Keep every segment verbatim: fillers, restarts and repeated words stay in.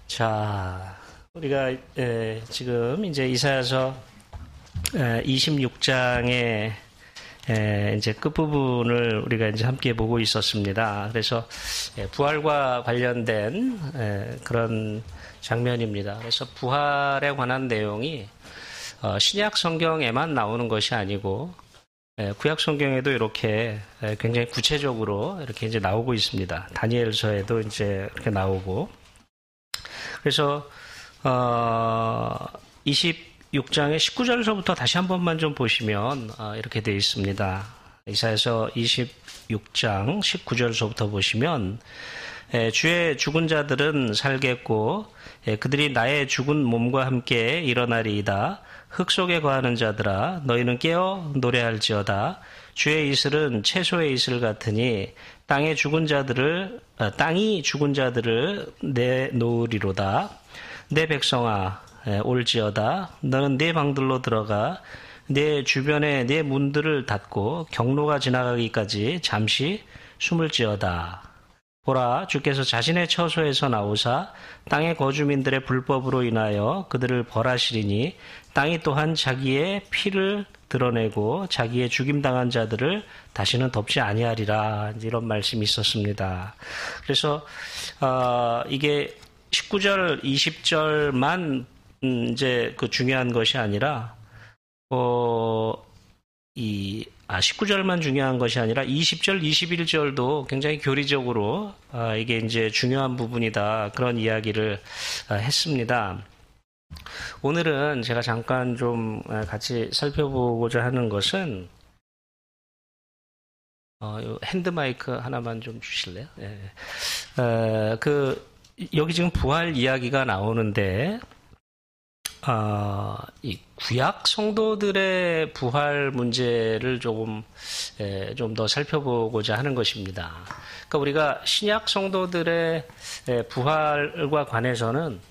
자, 우리가 에, 지금 이제 이사야서 이십육 장의 에, 이제 끝부분을 우리가 이제 함께 보고 있었습니다. 그래서 에, 부활과 관련된 에, 그런 장면입니다. 그래서 부활에 관한 내용이 어, 신약 성경에만 나오는 것이 아니고 에, 구약 성경에도 이렇게 에, 굉장히 구체적으로 이렇게 이제 나오고 있습니다. 다니엘서에도 이제 이렇게 나오고. 그래서 어, 이십육 장의 십구 절서부터 다시 한 번만 좀 보시면 어, 이렇게 되어 있습니다. 이사야서 이십육 장 십구 절서부터 보시면 에, 주의 죽은 자들은 살겠고 에, 그들이 나의 죽은 몸과 함께 일어나리이다. 흙 속에 거하는 자들아 너희는 깨어 노래할지어다. 주의 이슬은 채소의 이슬 같으니 땅의 죽은 자들을 아, 땅이 죽은 자들을 내놓으리로다. 내 백성아 올지어다. 너는 네 방들로 들어가 내 주변에 네 문들을 닫고 경로가 지나가기까지 잠시 숨을지어다. 보라, 주께서 자신의 처소에서 나오사 땅의 거주민들의 불법으로 인하여 그들을 벌하시리니 땅이 또한 자기의 피를 드러내고 자기의 죽임당한 자들을 다시는 덮지 아니하리라. 이런 말씀이 있었습니다. 그래서 어, 이게 십구 절, 이십 절만 음, 이제 그 중요한 것이 아니라 어, 이 아, 십구 절만 중요한 것이 아니라 이십 절, 이십일 절도 굉장히 교리적으로 아, 이게 이제 중요한 부분이다. 그런 이야기를 아, 했습니다. 오늘은 제가 잠깐 좀 같이 살펴보고자 하는 것은 어, 핸드 마이크 하나만 좀 주실래요? 네. 어, 그 여기 지금 부활 이야기가 나오는데 어, 이 구약 성도들의 부활 문제를 조금 좀 더 살펴보고자 하는 것입니다. 그러니까 우리가 신약 성도들의 부활과 관해서는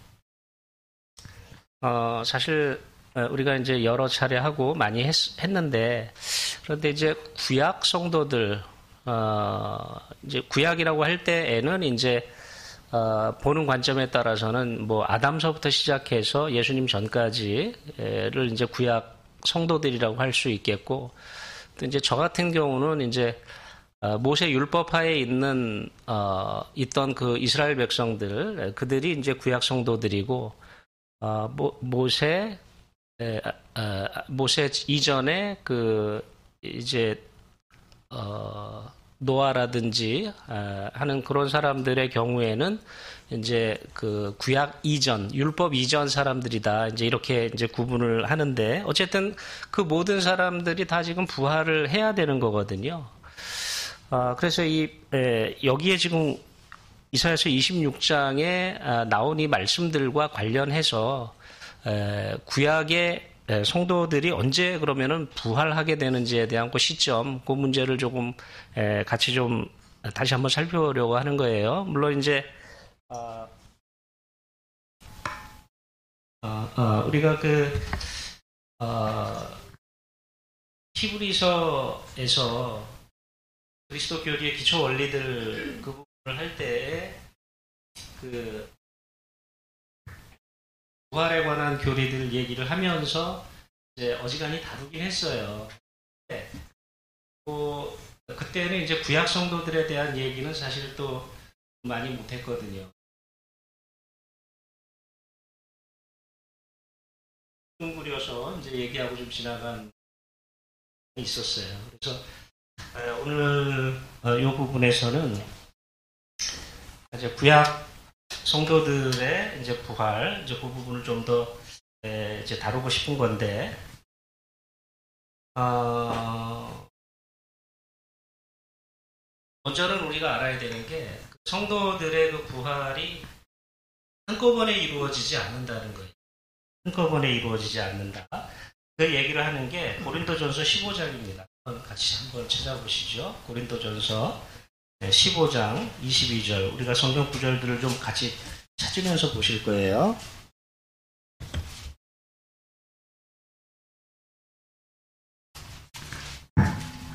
어, 사실 우리가 이제 여러 차례 하고 많이 했, 했는데 그런데 이제 구약 성도들 어, 이제 구약이라고 할 때에는 이제 어, 보는 관점에 따라서는 뭐 아담서부터 시작해서 예수님 전까지를 이제 구약 성도들이라고 할 수 있겠고, 또 이제 저 같은 경우는 이제 어, 모세 율법하에 있는 어, 있던 그 이스라엘 백성들 그들이 이제 구약 성도들이고, 어, 모, 모세 에, 어, 모세 이전에 그 이제 어, 노아라든지 하는 그런 사람들의 경우에는 이제 그 구약 이전, 율법 이전 사람들이다. 이제 이렇게 이제 구분을 하는데 어쨌든 그 모든 사람들이 다 지금 부활을 해야 되는 거거든요. 아, 그래서 이 에, 여기에 지금 이사야서 이십육 장에 나온 이 말씀들과 관련해서 에, 구약의 성도들이 언제 그러면은 부활하게 되는지에 대한 그 시점, 그 문제를 조금 에, 같이 좀 다시 한번 살펴보려고 하는 거예요. 물론 이제 어, 어, 어, 우리가 그 어, 히브리서에서 그리스도 교리의 기초 원리들 그 부분을 할 때 그 부활에 관한 교리들 얘기를 하면서 이제 어지간히 다루긴 했어요. 네. 또 그때는 이제 구약 성도들에 대한 얘기는 사실 또 많이 못했거든요. 뭉그려서 이제 얘기하고 좀 지나간 있었어요. 그래서 오늘 이 부분에서는 이제 구약 성도들의 이제 부활, 이제 그 부분을 좀 더 이제 다루고 싶은 건데, 어, 먼저는 우리가 알아야 되는 게 성도들의 그 부활이 한꺼번에 이루어지지 않는다는 거예요. 한꺼번에 이루어지지 않는다. 그 얘기를 하는 게 고린도전서 십오 장입니다. 같이 한번 찾아보시죠. 고린도전서 십오 장 이십이 절. 우리가 성경 구절들을 좀 같이 찾으면서 보실 거예요.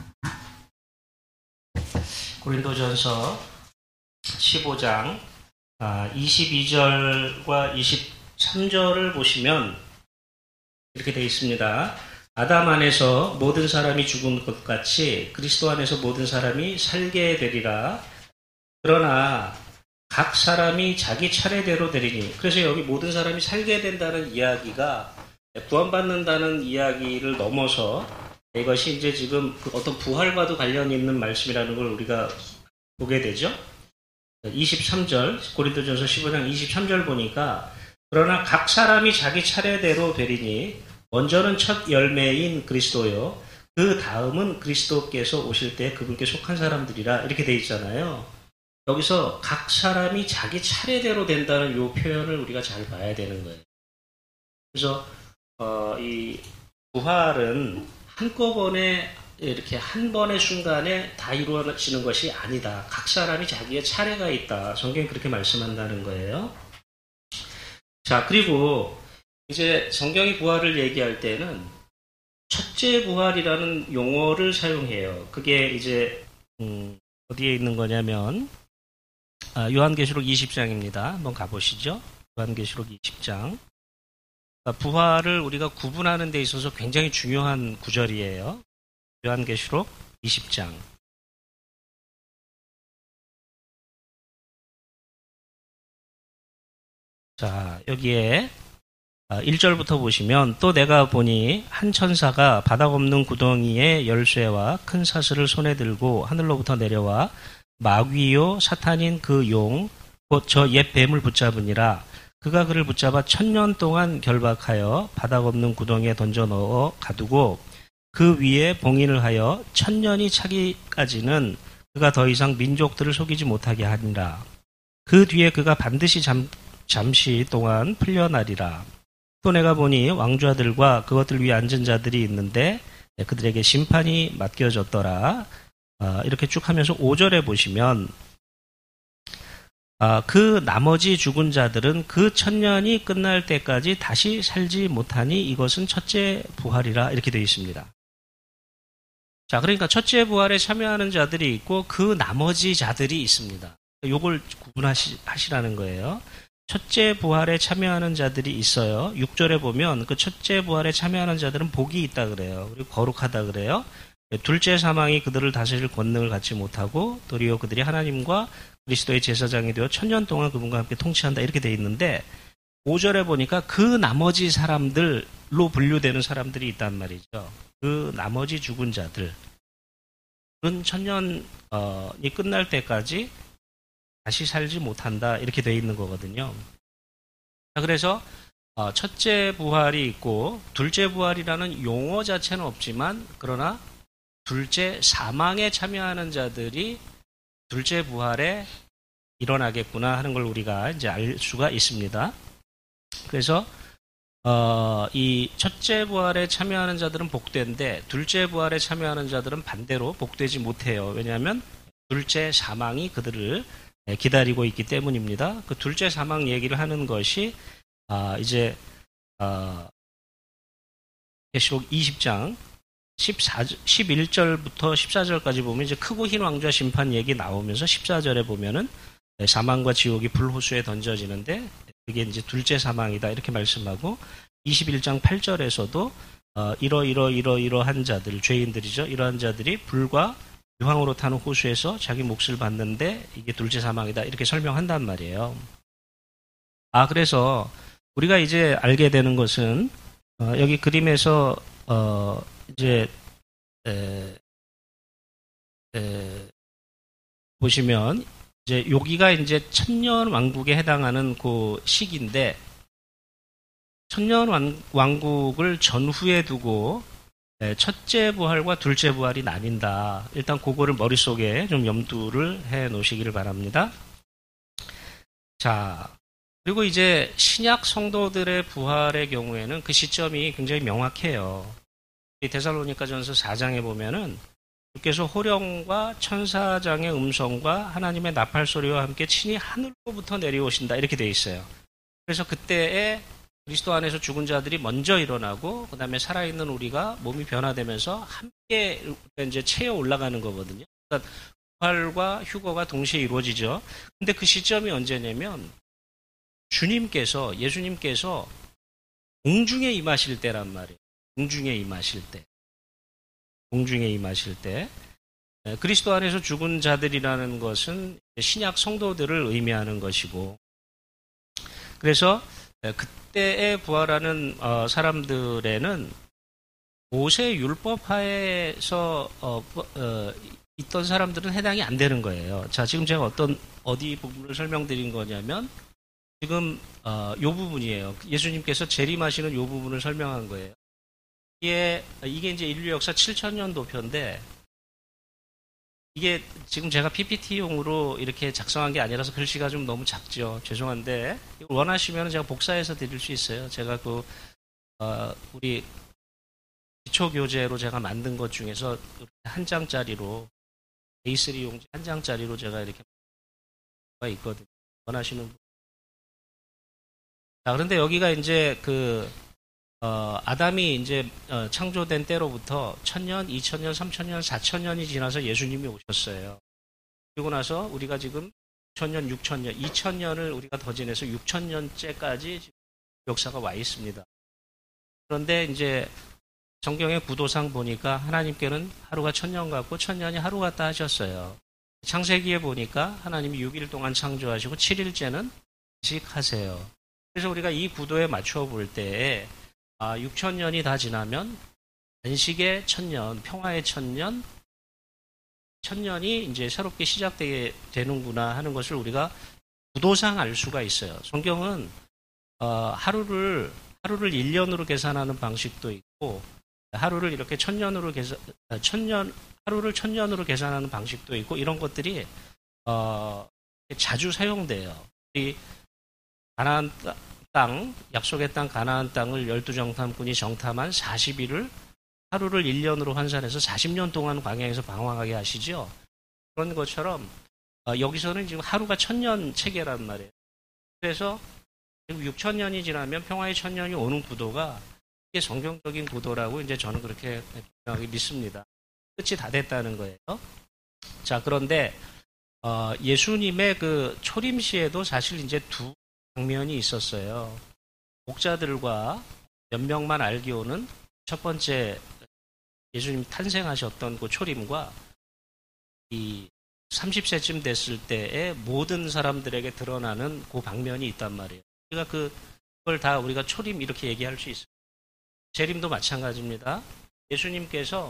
고린도전서 십오 장 아, 이십이 절과 이십삼 절을 보시면 이렇게 되어 있습니다. 아담 안에서 모든 사람이 죽은 것 같이 그리스도 안에서 모든 사람이 살게 되리라. 그러나 각 사람이 자기 차례대로 되리니. 그래서 여기 모든 사람이 살게 된다는 이야기가 구원받는다는 이야기를 넘어서 이것이 이제 지금 어떤 부활과도 관련이 있는 말씀이라는 걸 우리가 보게 되죠. 이십삼 절, 고린도전서 십오 장 이십삼 절 보니까 그러나 각 사람이 자기 차례대로 되리니 먼저는 첫 열매인 그리스도요. 그 다음은 그리스도께서 오실 때 그분께 속한 사람들이라 이렇게 돼 있잖아요. 여기서 각 사람이 자기 차례대로 된다는 이 표현을 우리가 잘 봐야 되는 거예요. 그래서 어, 이 부활은 한꺼번에 이렇게 한 번의 순간에 다 이루어지는 것이 아니다. 각 사람이 자기의 차례가 있다. 성경이 그렇게 말씀한다는 거예요. 자, 그리고 이제 성경이 부활을 얘기할 때는 첫째 부활이라는 용어를 사용해요. 그게 이제 음, 어디에 있는 거냐면 아, 요한계시록 이십 장입니다. 한번 가보시죠. 요한계시록 이십 장. 부활을 우리가 구분하는 데 있어서 굉장히 중요한 구절이에요. 요한계시록 이십 장. 자, 여기에 일 절부터 보시면 또 내가 보니 한 천사가 바닥 없는 구덩이에 열쇠와 큰 사슬을 손에 들고 하늘로부터 내려와 마귀요 사탄인 그 용 곧 저 옛 뱀을 붙잡으니라. 그가 그를 붙잡아 천년 동안 결박하여 바닥 없는 구덩이에 던져 넣어 가두고 그 위에 봉인을 하여 천년이 차기까지는 그가 더 이상 민족들을 속이지 못하게 하니라. 그 뒤에 그가 반드시 잠, 잠시 동안 풀려나리라. 또 내가 보니 왕좌들과 그것들 위에 앉은 자들이 있는데 그들에게 심판이 맡겨졌더라. 아, 이렇게 쭉 하면서 오 절에 보시면 아, 그 나머지 죽은 자들은 그 천년이 끝날 때까지 다시 살지 못하니 이것은 첫째 부활이라 이렇게 되어 있습니다. 자, 그러니까 첫째 부활에 참여하는 자들이 있고 그 나머지 자들이 있습니다. 요걸 구분하시라는 거예요. 첫째 부활에 참여하는 자들이 있어요. 육 절에 보면 그 첫째 부활에 참여하는 자들은 복이 있다 그래요. 그리고 거룩하다 그래요. 둘째 사망이 그들을 다스릴 권능을 갖지 못하고 도리어 그들이 하나님과 그리스도의 제사장이 되어 천년 동안 그분과 함께 통치한다 이렇게 돼 있는데 오 절에 보니까 그 나머지 사람들로 분류되는 사람들이 있단 말이죠. 그 나머지 죽은 자들은 천년이 끝날 때까지 다시 살지 못한다 이렇게 돼 있는 거거든요. 자, 그래서 첫째 부활이 있고 둘째 부활이라는 용어 자체는 없지만 그러나 둘째 사망에 참여하는 자들이 둘째 부활에 일어나겠구나 하는 걸 우리가 이제 알 수가 있습니다. 그래서 어, 이 첫째 부활에 참여하는 자들은 복된데 둘째 부활에 참여하는 자들은 반대로 복되지 못해요. 왜냐하면 둘째 사망이 그들을 기다리고 있기 때문입니다. 그 둘째 사망 얘기를 하는 것이 아, 이제 어, 계시록 이십 장 십사, 십일 절부터 십사 절까지 보면 이제 크고 흰 왕좌 심판 얘기 나오면서 십사 절에 보면은 사망과 지옥이 불호수에 던져지는데 그게 이제 둘째 사망이다 이렇게 말씀하고 이십일 장 팔 절에서도 어, 이러 이러 이러 이러한 자들 죄인들이죠. 이러한 자들이 불과 유황으로 타는 호수에서 자기 몫을 받는데 이게 둘째 사망이다 이렇게 설명한단 말이에요. 아 그래서 우리가 이제 알게 되는 것은 어, 여기 그림에서 어, 이제 에, 에, 보시면 이제 여기가 이제 천년 왕국에 해당하는 그 시기인데 천년 왕, 왕국을 전후에 두고 첫째 부활과 둘째 부활이 나뉜다. 일단 그거를 머릿속에 좀 염두를 해 놓으시기를 바랍니다. 자, 그리고 이제 신약 성도들의 부활의 경우에는 그 시점이 굉장히 명확해요. 데살로니가전서 사 장에 보면은 주께서 호령과 천사장의 음성과 하나님의 나팔 소리와 함께 친히 하늘로부터 내려오신다 이렇게 돼 있어요. 그래서 그때에 그리스도 안에서 죽은 자들이 먼저 일어나고 그 다음에 살아있는 우리가 몸이 변화되면서 함께 이제 체에 올라가는 거거든요. 그러니까 부활과 휴거가 동시에 이루어지죠. 근데 그 시점이 언제냐면 주님께서, 예수님께서 공중에 임하실 때란 말이에요. 공중에 임하실 때. 공중에 임하실 때. 그리스도 안에서 죽은 자들이라는 것은 신약 성도들을 의미하는 것이고, 그래서 그때에 부활하는 사람들에는 모세 율법 하에서 있던 사람들은 해당이 안 되는 거예요. 자, 지금 제가 어떤 어디 부분을 설명드린 거냐면 지금 어, 요 부분이에요. 예수님께서 재림하시는 요 부분을 설명한 거예요. 이게 이게 이제 인류 역사 칠천 년 도표인데 이게 지금 제가 피피티용으로 이렇게 작성한 게 아니라서 글씨가 좀 너무 작죠. 죄송한데 원하시면 제가 복사해서 드릴 수 있어요. 제가 그 어, 우리 기초 교재로 제가 만든 것 중에서 한 장짜리로 에이 쓰리 용지 한 장짜리로 제가 이렇게 있거든요. 원하시는 분. 자, 그런데 여기가 이제 그, 어, 아담이 이제 어, 창조된 때로부터 천년, 이천년, 삼천년, 사천년이 지나서 예수님이 오셨어요. 그리고 나서 우리가 지금 육천년, 육천년, 이천년을 우리가 더 지내서 육천년째까지 역사가 와 있습니다. 그런데 이제 성경의 구도상 보니까 하나님께는 하루가 천년 같고 천년이 하루 같다 하셨어요. 창세기에 보니까 하나님이 육 일 동안 창조하시고 칠 일째는 휴식하세요. 그래서 우리가 이 구도에 맞춰 볼 때에 아, 육천 년이 다 지나면 안식의 천년, 평화의 천년, 천년이 이제 새롭게 시작되게 되는구나 하는 것을 우리가 구도상 알 수가 있어요. 성경은 어, 하루를 하루를 일 년으로 계산하는 방식도 있고 하루를 이렇게 천년으로 계산 천년 하루를 천년으로 계산하는 방식도 있고 이런 것들이 어, 자주 사용돼요. 이 가나안 땅, 약속의 땅 가나안 땅을 열두 정탐꾼이 정탐한 사십 일을 하루를 일 년으로 환산해서 사십 년 동안 광야에서 방황하게 하시죠. 그런 것처럼 어, 여기서는 지금 하루가 천년 체계란 말이에요. 그래서 지금 육천 년이 지나면 평화의 천년이 오는 구도가 이게 성경적인 구도라고 이제 저는 그렇게 믿습니다. 끝이 다 됐다는 거예요. 자, 그런데 어, 예수님의 그 초림시에도 사실 이제 두 장면이 있었어요. 목자들과 몇 명만 알기로는 첫 번째 예수님 탄생하셨던 그 초림과 이 삼십 세쯤 됐을 때의 모든 사람들에게 드러나는 그 방면이 있단 말이에요. 우리가 그, 그걸 다 우리가 초림 이렇게 얘기할 수 있어요. 재림도 마찬가지입니다. 예수님께서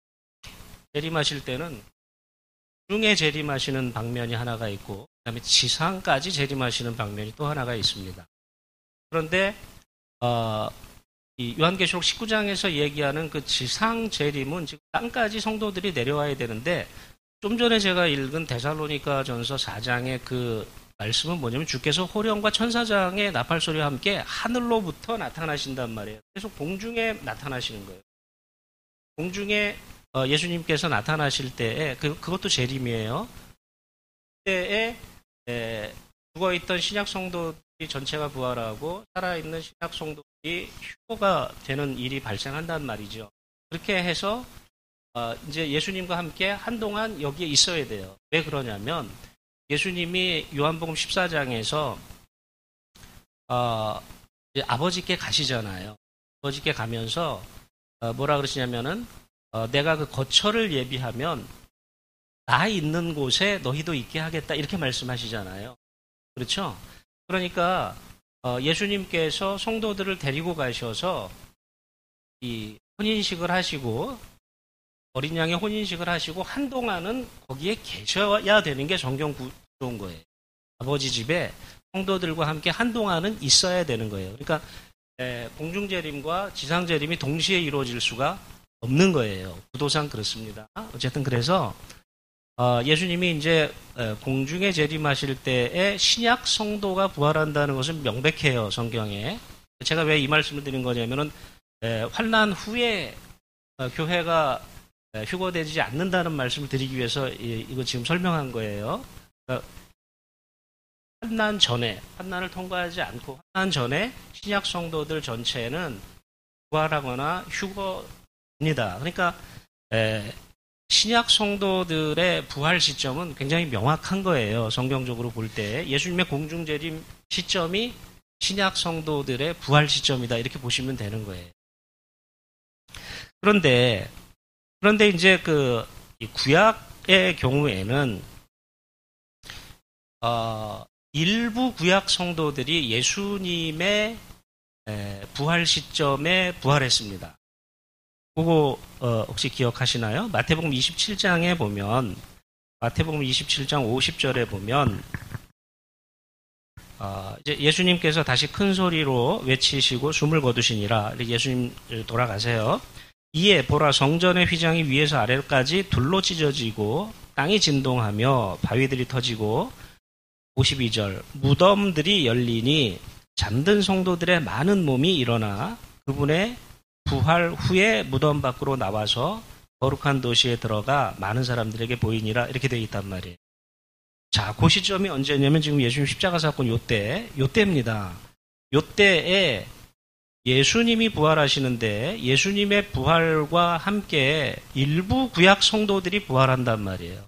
재림하실 때는 중에 재림하시는 방면이 하나가 있고 그다음에 지상까지 재림하시는 방면이 또 하나가 있습니다. 그런데 어, 이 요한계시록 십구 장에서 얘기하는 그 지상 재림은 지금 땅까지 성도들이 내려와야 되는데 좀 전에 제가 읽은 데살로니가 전서 사 장의 그 말씀은 뭐냐면 주께서 호령과 천사장의 나팔 소리와 함께 하늘로부터 나타나신단 말이에요. 그래서 공중에 나타나시는 거예요. 공중에 어, 예수님께서 나타나실 때에 그, 그것도 재림이에요. 그때에 에, 죽어있던 신약 성도들이 전체가 부활하고 살아있는 신약 성도들이 휴거가 되는 일이 발생한단 말이죠. 그렇게 해서 어, 이제 예수님과 함께 한동안 여기에 있어야 돼요. 왜 그러냐면 예수님이 요한복음 십사 장에서 어, 이제 아버지께 가시잖아요. 아버지께 가면서 어, 뭐라 그러시냐면은 어, 내가 그 거처를 예비하면 나 있는 곳에 너희도 있게 하겠다 이렇게 말씀하시잖아요. 그렇죠? 그러니까 어, 예수님께서 성도들을 데리고 가셔서 이 혼인식을 하시고 어린 양의 혼인식을 하시고 한동안은 거기에 계셔야 되는 게 성경 구조인 거예요. 아버지 집에 성도들과 함께 한동안은 있어야 되는 거예요. 그러니까 에, 공중재림과 지상재림이 동시에 이루어질 수가 없는 거예요. 구도상 그렇습니다. 어쨌든 그래서 어, 예수님이 이제 에, 공중에 재림하실 때에 신약 성도가 부활한다는 것은 명백해요. 성경에. 제가 왜 이 말씀을 드린 거냐면은 에, 환난 후에 어, 교회가 에, 휴거되지 않는다는 말씀을 드리기 위해서 이, 이거 지금 설명한 거예요. 그러니까 환난 전에 환난을 통과하지 않고 환난 전에 신약 성도들 전체는 부활하거나 휴거 입니다. 그러니까 에, 신약 성도들의 부활 시점은 굉장히 명확한 거예요. 성경적으로 볼 때 예수님의 공중재림 시점이 신약 성도들의 부활 시점이다 이렇게 보시면 되는 거예요. 그런데 그런데 이제 그 구약의 경우에는 어, 일부 구약 성도들이 예수님의 부활 시점에 부활했습니다. 그거 어, 혹시 기억하시나요? 마태복음 이십칠 장에 보면 마태복음 이십칠 장 오십 절에 보면 어, 이제 예수님께서 다시 큰 소리로 외치시고 숨을 거두시니라. 예수님 돌아가세요. 이에 보라 성전의 휘장이 위에서 아래까지 둘로 찢어지고 땅이 진동하며 바위들이 터지고 오십이 절 무덤들이 열리니 잠든 성도들의 많은 몸이 일어나 그분의 부활 후에 무덤 밖으로 나와서 거룩한 도시에 들어가 많은 사람들에게 보이니라 이렇게 되어 있단 말이에요. 자, 그 시점이 언제냐면 지금 예수님 십자가 사건 요때, 요때입니다. 요때에 예수님이 부활하시는데 예수님의 부활과 함께 일부 구약 성도들이 부활한단 말이에요.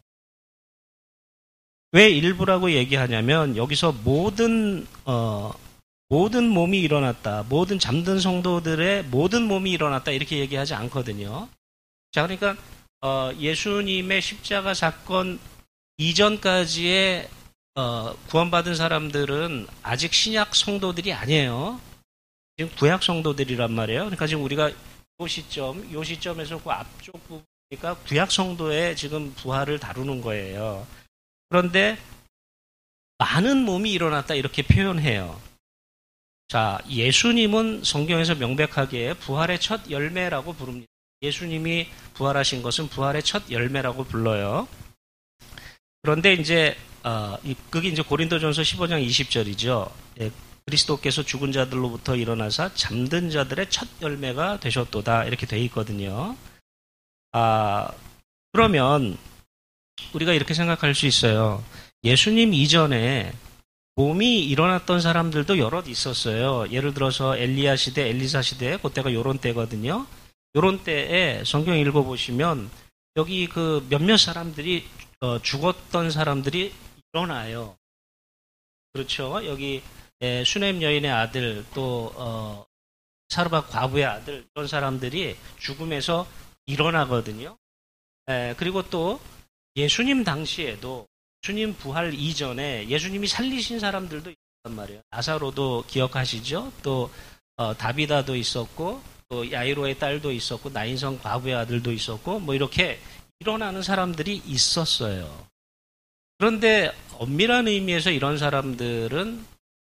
왜 일부라고 얘기하냐면 여기서 모든 어, 모든 몸이 일어났다. 모든 잠든 성도들의 모든 몸이 일어났다. 이렇게 얘기하지 않거든요. 자, 그러니까 어, 예수님의 십자가 사건 이전까지의 어, 구원받은 사람들은 아직 신약 성도들이 아니에요. 지금 구약 성도들이란 말이에요. 그러니까 지금 우리가 요 시점, 요 시점에서 그 앞쪽 부분이니까 구약 성도의 지금 부활을 다루는 거예요. 그런데 많은 몸이 일어났다 이렇게 표현해요. 자, 예수님은 성경에서 명백하게 부활의 첫 열매라고 부릅니다. 예수님이 부활하신 것은 부활의 첫 열매라고 불러요. 그런데 이제 어, 그게 이제 고린도전서 십오 장 이십 절이죠. 예, 그리스도께서 죽은 자들로부터 일어나사 잠든 자들의 첫 열매가 되셨도다 이렇게 돼 있거든요. 아, 그러면 우리가 이렇게 생각할 수 있어요. 예수님 이전에 몸이 일어났던 사람들도 여럿 있었어요. 예를 들어서 엘리야 시대, 엘리사 시대, 그때가 요런 때거든요. 요런 때에 성경 읽어보시면 여기 그 몇몇 사람들이 어, 죽었던 사람들이 일어나요. 그렇죠. 여기 예, 수넴 여인의 아들 또 어, 사르밧 과부의 아들 이런 사람들이 죽음에서 일어나거든요. 예, 그리고 또 예수님 당시에도 주님 부활 이전에 예수님이 살리신 사람들도 있단 말이에요. 나사로도 기억하시죠? 또 어, 다비다도 있었고 또 야이로의 딸도 있었고 나인성 과부의 아들도 있었고 뭐 이렇게 일어나는 사람들이 있었어요. 그런데 엄밀한 의미에서 이런 사람들은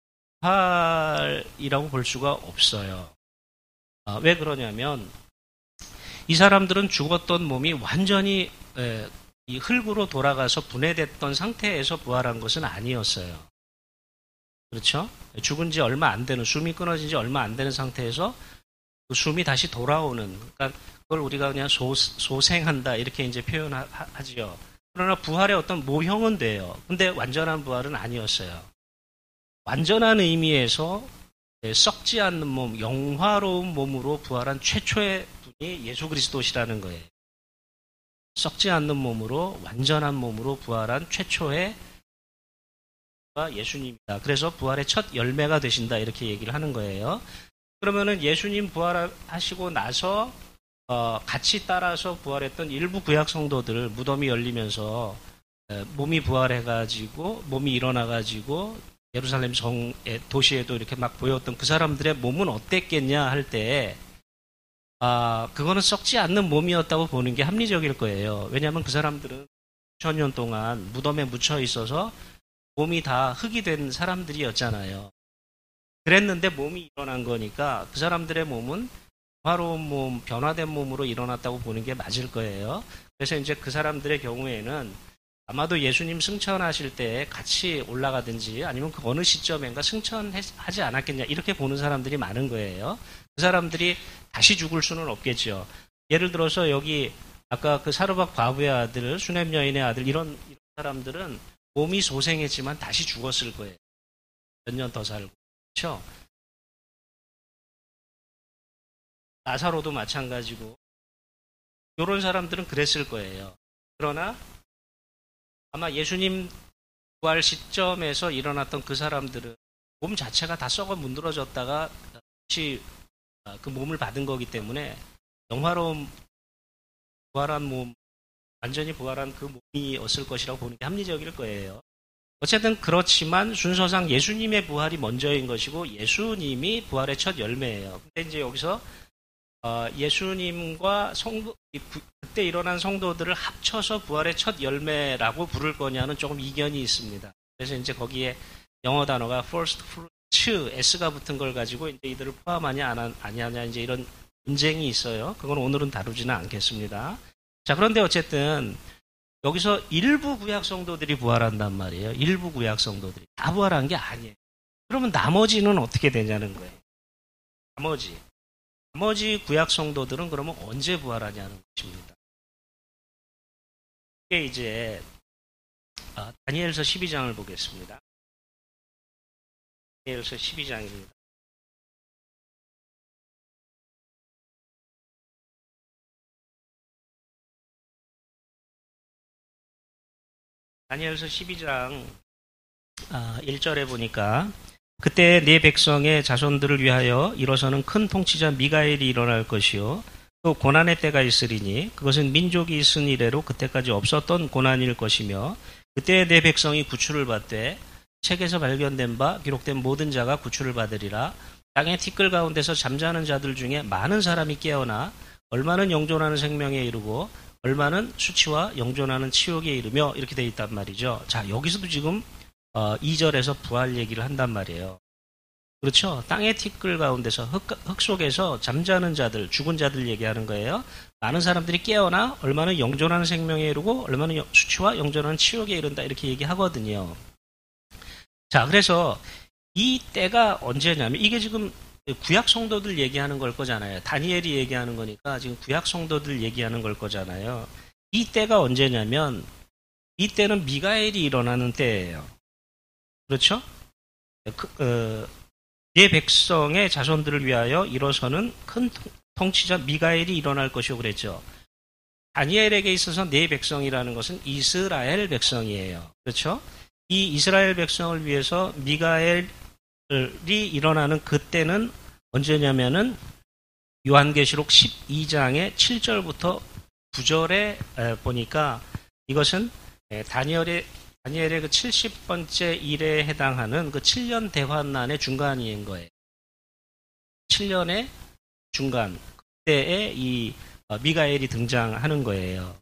부활이라고 볼 수가 없어요. 아, 왜 그러냐면 이 사람들은 죽었던 몸이 완전히 에, 이 흙으로 돌아가서 분해됐던 상태에서 부활한 것은 아니었어요. 그렇죠? 죽은 지 얼마 안 되는, 숨이 끊어진 지 얼마 안 되는 상태에서 그 숨이 다시 돌아오는, 그러니까 그걸 우리가 그냥 소, 소생한다 이렇게 이제 표현하지요. 그러나 부활의 어떤 모형은 돼요. 근데 완전한 부활은 아니었어요. 완전한 의미에서 썩지 않는 몸, 영화로운 몸으로 부활한 최초의 분이 예수 그리스도시라는 거예요. 썩지 않는 몸으로 완전한 몸으로 부활한 최초의 예수님이다. 그래서 부활의 첫 열매가 되신다 이렇게 얘기를 하는 거예요. 그러면은 예수님 부활하시고 나서 어, 같이 따라서 부활했던 일부 구약 성도들 무덤이 열리면서 에, 몸이 부활해가지고 몸이 일어나가지고 예루살렘 성 도시에도 이렇게 막 보였던 그 사람들의 몸은 어땠겠냐 할 때 아, 그거는 썩지 않는 몸이었다고 보는 게 합리적일 거예요. 왜냐하면 그 사람들은 천 년 동안 무덤에 묻혀 있어서 몸이 다 흙이 된 사람들이었잖아요. 그랬는데 몸이 일어난 거니까 그 사람들의 몸은 변화로운 몸, 변화된 몸으로 일어났다고 보는 게 맞을 거예요. 그래서 이제 그 사람들의 경우에는 아마도 예수님 승천하실 때 같이 올라가든지 아니면 그 어느 시점인가 승천하지 않았겠냐 이렇게 보는 사람들이 많은 거예요. 그 사람들이 다시 죽을 수는 없겠죠. 예를 들어서 여기 아까 그 사르밧 과부의 아들, 수넴 여인의 아들 이런, 이런 사람들은 몸이 소생했지만 다시 죽었을 거예요. 몇 년 더 살고. 그렇죠? 나사로도 마찬가지고 이런 사람들은 그랬을 거예요. 그러나 아마 예수님 부활 시점에서 일어났던 그 사람들은 몸 자체가 다 썩어 문드러졌다가 다시 그 몸을 받은 거기 때문에 영화로운 부활한 몸, 완전히 부활한 그 몸이었을 것이라고 보는 게 합리적일 거예요. 어쨌든 그렇지만 순서상 예수님의 부활이 먼저인 것이고 예수님이 부활의 첫 열매예요. 근데 이제 여기서 어, 예수님과 성도, 그때 일어난 성도들을 합쳐서 부활의 첫 열매라고 부를 거냐는 조금 이견이 있습니다. 그래서 이제 거기에 영어 단어가 first fruit, S가 붙은 걸 가지고 이제 이들을 포함하냐, 안 하냐, 이제 이런 논쟁이 있어요. 그건 오늘은 다루지는 않겠습니다. 자, 그런데 어쨌든 여기서 일부 구약 성도들이 부활한단 말이에요. 일부 구약 성도들이. 다 부활한 게 아니에요. 그러면 나머지는 어떻게 되냐는 거예요. 나머지. 나머지 구약 성도들은 그러면 언제 부활하냐는 것입니다. 이게 이제 아, 다니엘서 십이 장을 보겠습니다. 다니엘서 십이 장입니다. 다니엘서 십이 장 아, 일 절에 보니까 그때 네 백성의 자손들을 위하여 일어서는 큰 통치자 미가엘이 일어날 것이요 또 고난의 때가 있으리니 그것은 민족이 있은 이래로 그때까지 없었던 고난일 것이며 그때 네 백성이 구출을 받되 책에서 발견된 바 기록된 모든 자가 구출을 받으리라. 땅의 티끌 가운데서 잠자는 자들 중에 많은 사람이 깨어나 얼마는 영존하는 생명에 이르고 얼마는 수치와 영존하는 치욕에 이르며 이렇게 돼 있단 말이죠. 자, 여기서도 지금 어, 이 절에서 부활 얘기를 한단 말이에요. 그렇죠? 땅의 티끌 가운데서 흙, 흙 속에서 잠자는 자들, 죽은 자들 얘기하는 거예요. 많은 사람들이 깨어나 얼마나 영존하는 생명에 이르고 얼마나 수치와 영존하는 치욕에 이른다 이렇게 얘기하거든요. 자, 그래서 이 때가 언제냐면 이게 지금 구약 성도들 얘기하는 걸 거잖아요. 다니엘이 얘기하는 거니까 지금 구약 성도들 얘기하는 걸 거잖아요. 이 때가 언제냐면 이 때는 미가엘이 일어나는 때예요. 그렇죠? 그, 어, 네 백성의 자손들을 위하여 일어서는 큰 통치자 미가엘이 일어날 것이고 그랬죠. 다니엘에게 있어서 네 백성이라는 것은 이스라엘 백성이에요. 그렇죠? 이 이스라엘 백성을 위해서 미가엘이 일어나는 그때는 언제냐면은 요한계시록 십이 장의 칠 절부터 구 절에 보니까 이것은 다니엘의 다니엘의 그 칠십 번째 일에 해당하는 그 칠 년 대환난의 중간인 거예요. 칠 년의 중간 그때에 이 미가엘이 등장하는 거예요.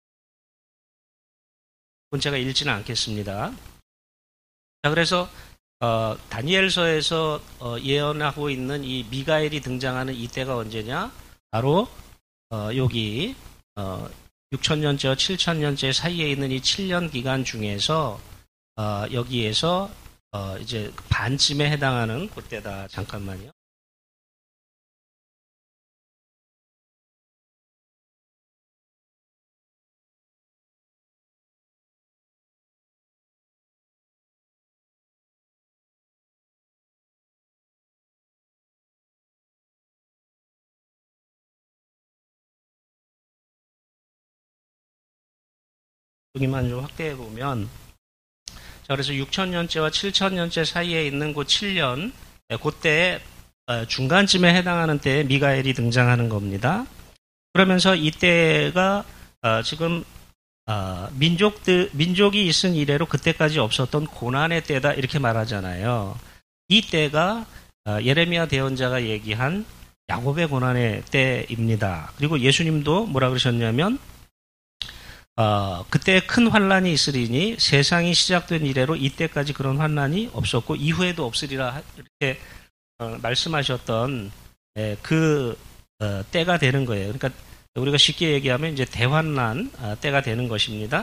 그건 제가 읽지는 않겠습니다. 자, 그래서 어, 다니엘서에서 어, 예언하고 있는 이 미가엘이 등장하는 이때가 언제냐? 바로 어, 여기 어, 육천 년째와 칠천 년째 사이에 있는 이 칠 년 기간 중에서 어, 여기에서 어, 이제 반쯤에 해당하는 그때다. 잠깐만요. 여기만 좀 확대해 보면, 자, 그래서 육천 년째와 칠천 년째 사이에 있는 그 칠 년, 그때 중간쯤에 해당하는 때에 미가엘이 등장하는 겁니다. 그러면서 이때가 지금 민족들 민족이 있은 이래로 그때까지 없었던 고난의 때다 이렇게 말하잖아요. 이 때가 예레미야 대언자가 얘기한 야곱의 고난의 때입니다. 그리고 예수님도 뭐라 그러셨냐면 어, 그때 큰 환난이 있으리니 세상이 시작된 이래로 이때까지 그런 환난이 없었고 이후에도 없으리라 이렇게 어, 말씀하셨던 에, 그 어, 때가 되는 거예요. 그러니까 우리가 쉽게 얘기하면 이제 대환난 어, 때가 되는 것입니다.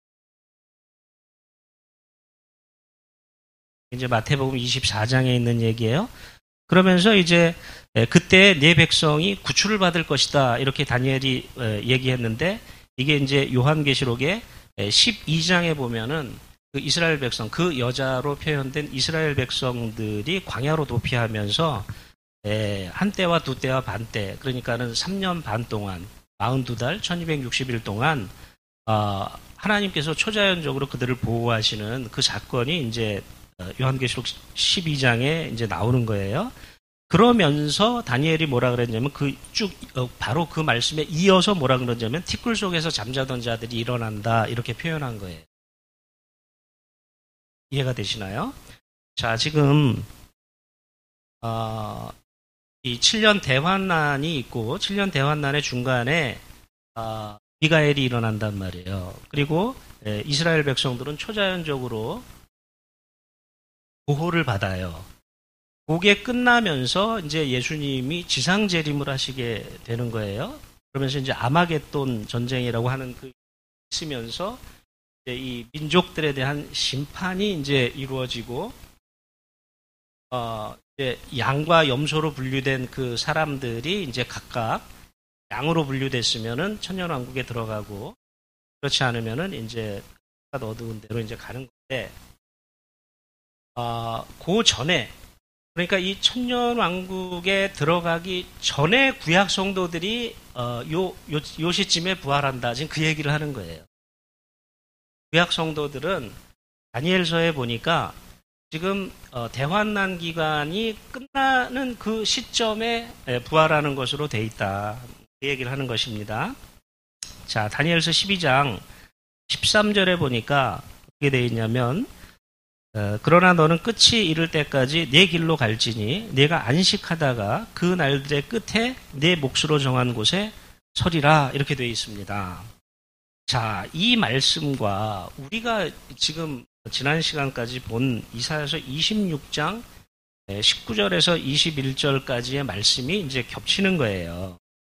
이제 마태복음 이십사 장에 있는 얘기예요. 그러면서 이제 에, 그때 네 백성이 구출을 받을 것이다 이렇게 다니엘이 에, 얘기했는데. 이게 이제 요한계시록의 십이 장에 보면은 그 이스라엘 백성, 그 여자로 표현된 이스라엘 백성들이 광야로 도피하면서 한 때와 두 때와 반 때, 그러니까는 삼 년 반 동안, 사십이 달, 천이백육십 일 동안 어, 하나님께서 초자연적으로 그들을 보호하시는 그 사건이 이제 요한계시록 십이 장에 이제 나오는 거예요. 그러면서 다니엘이 뭐라 그랬냐면 그 쭉 바로 그 말씀에 이어서 뭐라 그러냐면 티끌 속에서 잠자던 자들이 일어난다 이렇게 표현한 거예요. 이해가 되시나요? 자, 지금 어, 이 칠 년 대환난이 있고 칠 년 대환난의 중간에 어, 미가엘이 일어난단 말이에요. 그리고 예, 이스라엘 백성들은 초자연적으로 보호를 받아요. 그게 끝나면서 이제 예수님이 지상 재림을 하시게 되는 거예요. 그러면서 이제 아마겟돈 전쟁이라고 하는 그 있으면서 이제 이 민족들에 대한 심판이 이제 이루어지고 어 이제 양과 염소로 분류된 그 사람들이 이제 각각 양으로 분류됐으면은 천년왕국에 들어가고 그렇지 않으면은 이제 어두운 데로 이제 가는 건데 어, 그 전에 그러니까 이 천년왕국에 들어가기 전에 구약 성도들이 어, 요, 요, 요 시점에 부활한다. 지금 그 얘기를 하는 거예요. 구약 성도들은 다니엘서에 보니까 지금 어, 대환난 기간이 끝나는 그 시점에 부활하는 것으로 돼 있다. 그 얘기를 하는 것입니다. 자, 다니엘서 십이 장 십삼 절에 보니까 어떻게 되어 있냐면 어, 그러나 너는 끝이 이를 때까지 내 길로 갈지니 내가 안식하다가 그 날들의 끝에 내 몫으로 정한 곳에 서리라 이렇게 되어 있습니다. 자, 이 말씀과 우리가 지금 지난 시간까지 본 이사야서 이십육 장 십구 절에서 이십일 절까지의 말씀이 이제 겹치는 거예요.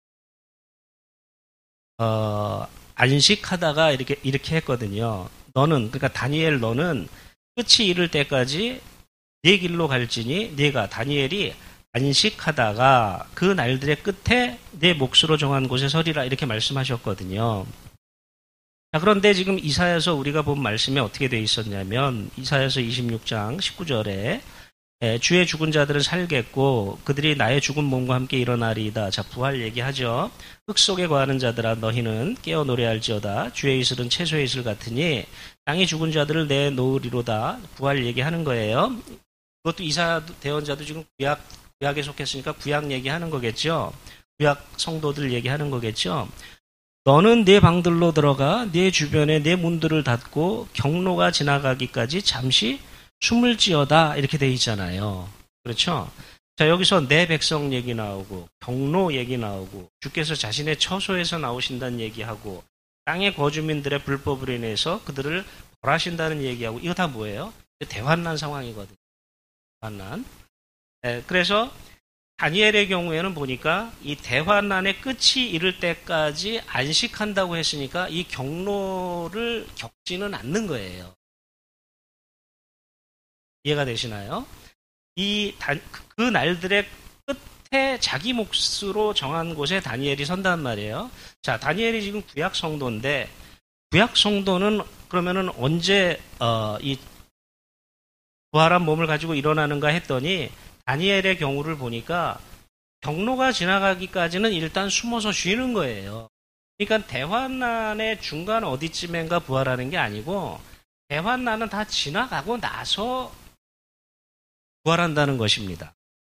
어, 안식하다가 이렇게 이렇게 했거든요. 너는 그러니까 다니엘 너는 끝이 이를 때까지 네 길로 갈지니 네가 다니엘이 안식하다가 그 날들의 끝에 내 몫으로 정한 곳에 서리라 이렇게 말씀하셨거든요. 자, 그런데 지금 이사야서 우리가 본 말씀에 어떻게 되어 있었냐면 이사야서 이십육 장 십구 절에 주의 죽은 자들은 살겠고 그들이 나의 죽은 몸과 함께 일어나리이다. 자, 부활 얘기하죠. 흙 속에 거하는 자들아 너희는 깨어 노래할지어다. 주의 이슬은 채소의 이슬 같으니 땅이 죽은 자들을 내놓으리로다. 부활 얘기하는 거예요. 그것도 이사 대언자도 지금 구약, 구약에 속했으니까 구약 얘기하는 거겠죠. 구약 성도들 얘기하는 거겠죠. 너는 내 방들로 들어가 내 주변에 내 문들을 닫고 경로가 지나가기까지 잠시 숨을 지어다 이렇게 돼 있잖아요. 그렇죠? 자, 여기서 내 백성 얘기 나오고 경로 얘기 나오고 주께서 자신의 처소에서 나오신다는 얘기하고 땅의 거주민들의 불법으로 인해서 그들을 벌하신다는 얘기하고 이거 다 뭐예요? 대환난 상황이거든요. 대환난. 네, 그래서 다니엘의 경우에는 보니까 이 대환난의 끝이 이를 때까지 안식한다고 했으니까 이 경로를 겪지는 않는 거예요. 이해가 되시나요? 이, 그 날들의 끝에 자기 몫으로 정한 곳에 다니엘이 선단 말이에요. 자, 다니엘이 지금 구약 성도인데, 구약 성도는 그러면은 언제, 어, 이, 부활한 몸을 가지고 일어나는가 했더니, 다니엘의 경우를 보니까, 경로가 지나가기까지는 일단 숨어서 쉬는 거예요. 그러니까 대환난의 중간 어디쯤인가 부활하는 게 아니고, 대환난은 다 지나가고 나서 부활한다는 것입니다.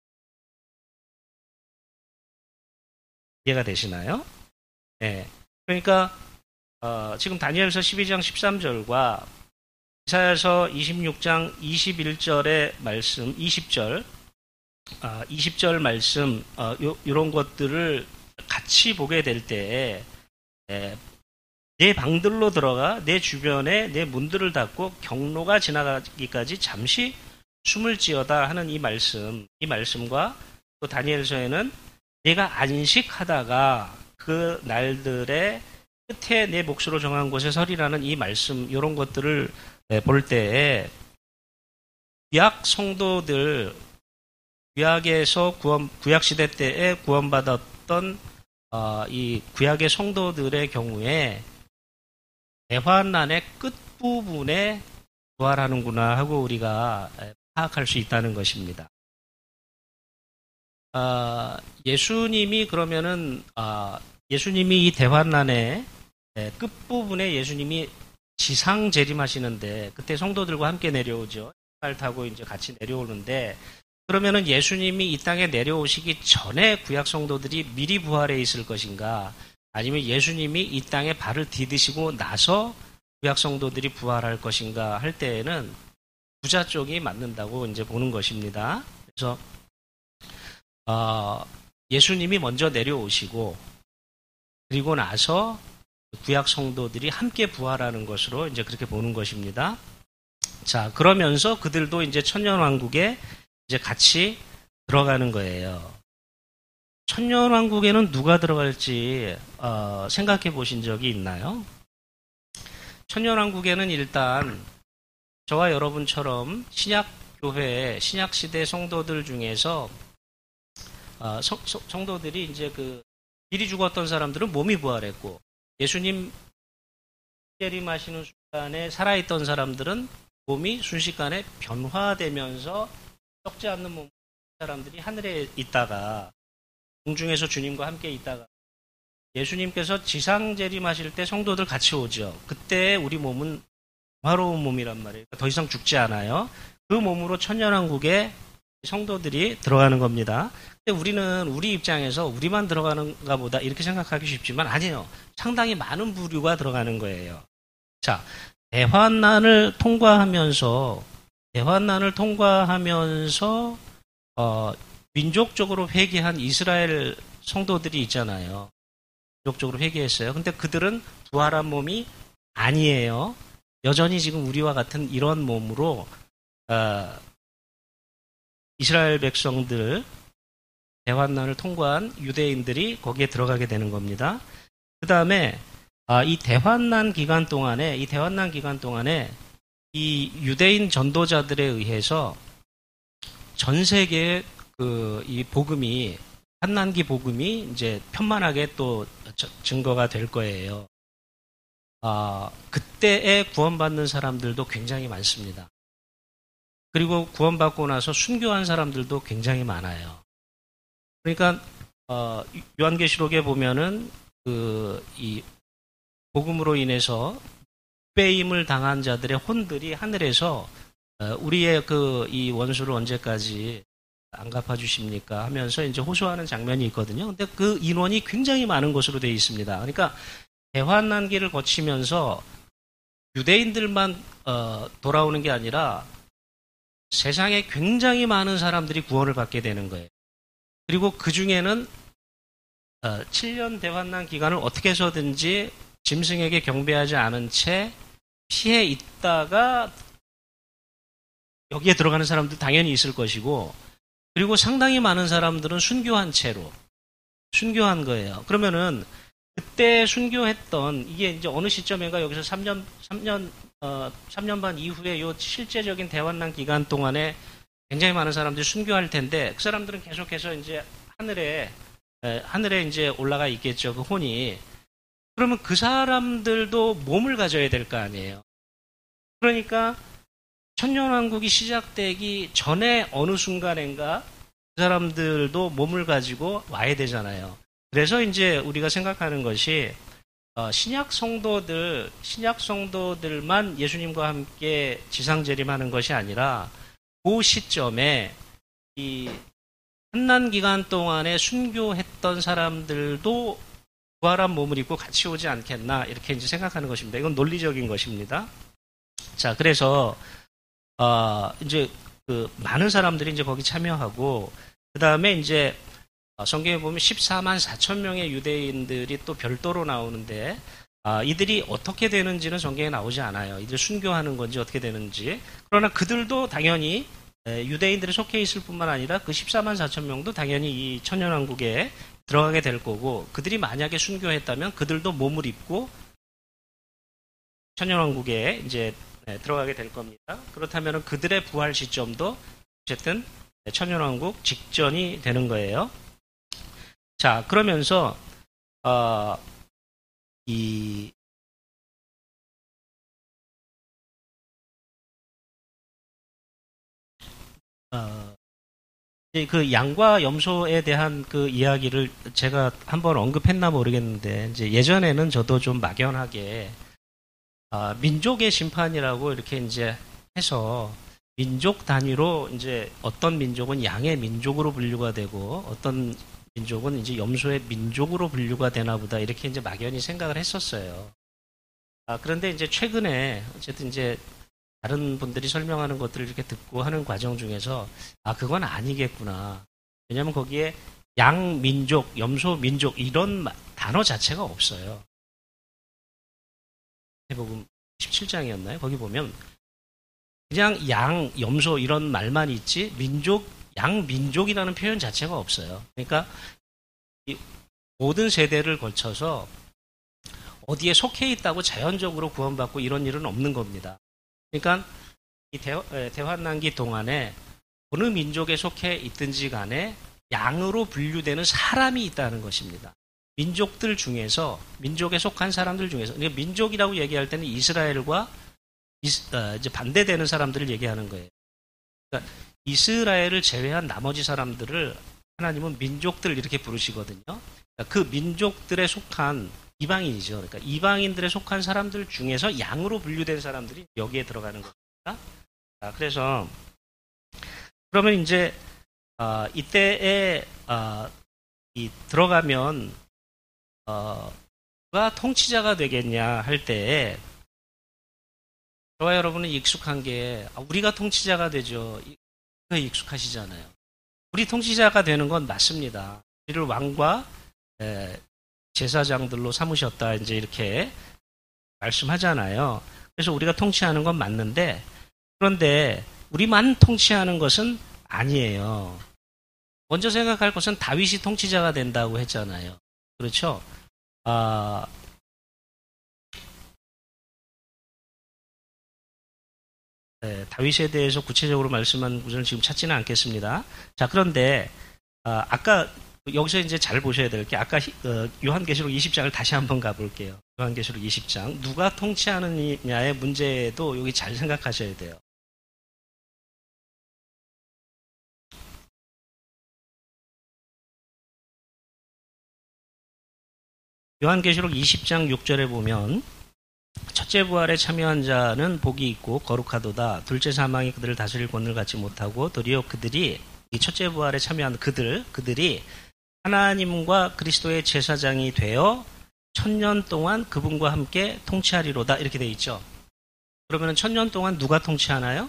이해가 되시나요? 네. 그러니까 어, 지금 다니엘서 십이 장 십삼 절과 이사야서 이십육 장 이십일 절의 말씀, 이십 절, 어, 이십 절 말씀 어, 요, 이런 것들을 같이 보게 될 때에 에, 내 방들로 들어가 내 주변에 내 문들을 닫고 경로가 지나가기까지 잠시 숨을 지어다 하는 이 말씀, 이 말씀과 또 다니엘서에는 내가 안식하다가 그 날들의 끝에 내 몫으로 정한 곳에 서리라는 이 말씀, 이런 것들을 볼 때에 구약 성도들, 구약에서 구원, 구약시대 때에 구원받았던 어, 이 구약의 성도들의 경우에 대환난의 끝부분에 부활하는구나 하고 우리가 파악할 수 있다는 것입니다. 아, 예수님이 그러면은 아, 예수님이 이 대환난에 예, 끝부분에 예수님이 지상 재림하시는데 그때 성도들과 함께 내려오죠. 말 타고 이제 같이 내려오는데 그러면은 예수님이 이 땅에 내려오시기 전에 구약 성도들이 미리 부활해 있을 것인가? 아니면 예수님이 이 땅에 발을 디디시고 나서 구약 성도들이 부활할 것인가 할 때에는 부자 쪽이 맞는다고 이제 보는 것입니다. 그래서 어, 예수님이 먼저 내려오시고 그리고 나서 구약 성도들이 함께 부활하는 것으로 이제 그렇게 보는 것입니다. 자, 그러면서 그들도 이제 천년왕국에 이제 같이 들어가는 거예요. 천년왕국에는 누가 들어갈지 어, 생각해 보신 적이 있나요? 천년왕국에는 일단 저와 여러분처럼 신약교회, 신약시대 성도들 중에서 어, 성, 성도들이 이제 그 미리 죽었던 사람들은 몸이 부활했고 예수님 재림하시는 순간에 살아있던 사람들은 몸이 순식간에 변화되면서 썩지 않는 몸 사람들이 하늘에 있다가 공중에서 주님과 함께 있다가 예수님께서 지상 재림하실 때 성도들 같이 오죠. 그때 우리 몸은 영화로운 몸이란 말이에요. 더 이상 죽지 않아요. 그 몸으로 천년왕국에 성도들이 들어가는 겁니다. 근데 우리는 우리 입장에서 우리만 들어가는가 보다 이렇게 생각하기 쉽지만 아니에요. 상당히 많은 부류가 들어가는 거예요. 자, 대환난을 통과하면서 대환난을 통과하면서 어, 민족적으로 회개한 이스라엘 성도들이 있잖아요. 민족적으로 회개했어요. 근데 그들은 부활한 몸이 아니에요. 여전히 지금 우리와 같은 이런 몸으로 어, 이스라엘 백성들 대환난을 통과한 유대인들이 거기에 들어가게 되는 겁니다. 그 다음에 아, 이 대환난 기간 동안에 이 대환난 기간 동안에 이 유대인 전도자들에 의해서 전 세계에 그 이 복음이 환난기 복음이 이제 편만하게 또 증거가 될 거예요. 아, 그때에 구원받는 사람들도 굉장히 많습니다. 그리고 구원받고 나서 순교한 사람들도 굉장히 많아요. 그러니까 어, 요한계시록에 보면은 그 이 복음으로 인해서 빼임을 당한 자들의 혼들이 하늘에서 어, 우리의 그 이 원수를 언제까지 안 갚아주십니까? 하면서 이제 호소하는 장면이 있거든요. 근데 그 인원이 굉장히 많은 것으로 되어 있습니다. 그러니까 대환난기를 거치면서 유대인들만 어, 돌아오는 게 아니라 세상에 굉장히 많은 사람들이 구원을 받게 되는 거예요. 그리고 그 중에는 어, 칠 년 대환난 기간을 어떻게 해서든지 짐승에게 경배하지 않은 채 피해 있다가 여기에 들어가는 사람들 당연히 있을 것이고 그리고 상당히 많은 사람들은 순교한 채로 순교한 거예요. 그러면은 그때 순교했던 이게 이제 어느 시점인가 여기서 삼 년 삼 년 어, 삼 년 반 이후에 요 실제적인 대환난 기간 동안에 굉장히 많은 사람들이 순교할 텐데 그 사람들은 계속해서 이제 하늘에 에, 하늘에 이제 올라가 있겠죠. 그 혼이. 그러면 그 사람들도 몸을 가져야 될 거 아니에요. 그러니까 천년왕국이 시작되기 전에 어느 순간인가 그 사람들도 몸을 가지고 와야 되잖아요. 그래서 이제 우리가 생각하는 것이 어, 신약 성도들, 신약 성도들만 예수님과 함께 지상재림하는 것이 아니라 그 시점에 이 환난 기간 동안에 순교했던 사람들도 부활한 몸을 입고 같이 오지 않겠나 이렇게 이제 생각하는 것입니다. 이건 논리적인 것입니다. 자, 그래서 어, 이제 그 많은 사람들이 이제 거기 참여하고 그 다음에 이제 성경에 보면 십사만 사천 명의 유대인들이 또 별도로 나오는데 아, 이들이 어떻게 되는지는 성경에 나오지 않아요. 이들 순교하는 건지 어떻게 되는지. 그러나 그들도 당연히 유대인들이 속해 있을 뿐만 아니라 그 십사만 사천 명도 당연히 이 천년왕국에 들어가게 될 거고 그들이 만약에 순교했다면 그들도 몸을 입고 천년왕국에 이제 들어가게 될 겁니다. 그렇다면 그들의 부활 시점도 어쨌든 천년왕국 직전이 되는 거예요. 자, 그러면서 어, 이 어, 그 양과 염소에 대한 그 이야기를 제가 한번 언급했나 모르겠는데, 이제 예전에는 저도 좀 막연하게, 아, 민족의 심판이라고 이렇게 이제 해서, 민족 단위로 이제 어떤 민족은 양의 민족으로 분류가 되고, 어떤 민족은 이제 염소의 민족으로 분류가 되나 보다, 이렇게 이제 막연히 생각을 했었어요. 아, 그런데 이제 최근에, 어쨌든 이제 다른 분들이 설명하는 것들을 이렇게 듣고 하는 과정 중에서 아 그건 아니겠구나. 왜냐하면 거기에 양민족, 염소민족 이런 단어 자체가 없어요. 해복음 십칠 장이었나요? 거기 보면 그냥 양, 염소 이런 말만 있지 민족, 양민족이라는 표현 자체가 없어요. 그러니까 이 모든 세대를 걸쳐서 어디에 속해 있다고 자연적으로 구원받고 이런 일은 없는 겁니다. 그러니까 이 대환난기 동안에 어느 민족에 속해 있든지 간에 양으로 분류되는 사람이 있다는 것입니다. 민족들 중에서 민족에 속한 사람들 중에서 그러니까 민족이라고 얘기할 때는 이스라엘과 이제 반대되는 사람들을 얘기하는 거예요. 그러니까 이스라엘을 제외한 나머지 사람들을 하나님은 민족들 이렇게 부르시거든요. 그러니까 그 민족들에 속한 이방인이죠. 그러니까 이방인들에 속한 사람들 중에서 양으로 분류된 사람들이 여기에 들어가는 겁니다. 아, 그래서 그러면 이제 어, 이때에 어, 이 들어가면 어, 누가 통치자가 되겠냐 할 때에 저와 여러분은 익숙한 게 아, 우리가 통치자가 되죠. 익숙하시잖아요. 우리 통치자가 되는 건 맞습니다. 우리를 왕과 에, 제사장들로 삼으셨다 이제 이렇게 말씀하잖아요. 그래서 우리가 통치하는 건 맞는데 그런데 우리만 통치하는 것은 아니에요. 먼저 생각할 것은 다윗이 통치자가 된다고 했잖아요. 그렇죠? 아, 네, 다윗에 대해서 구체적으로 말씀한 구절은 지금 찾지는 않겠습니다. 자, 그런데 아, 아까 여기서 이제 잘 보셔야 될 게 아까 어, 요한계시록 이십 장을 다시 한번 가볼게요. 요한계시록 이십 장 누가 통치하느냐의 문제도 여기 잘 생각하셔야 돼요. 요한계시록 이십 장 육 절에 보면 첫째 부활에 참여한 자는 복이 있고 거룩하도다. 둘째 사망이 그들을 다스릴 권을 갖지 못하고 도리어 그들이 이 첫째 부활에 참여한 그들 그들이 하나님과 그리스도의 제사장이 되어 천년 동안 그분과 함께 통치하리로다. 이렇게 돼 있죠. 그러면 천년 동안 누가 통치하나요?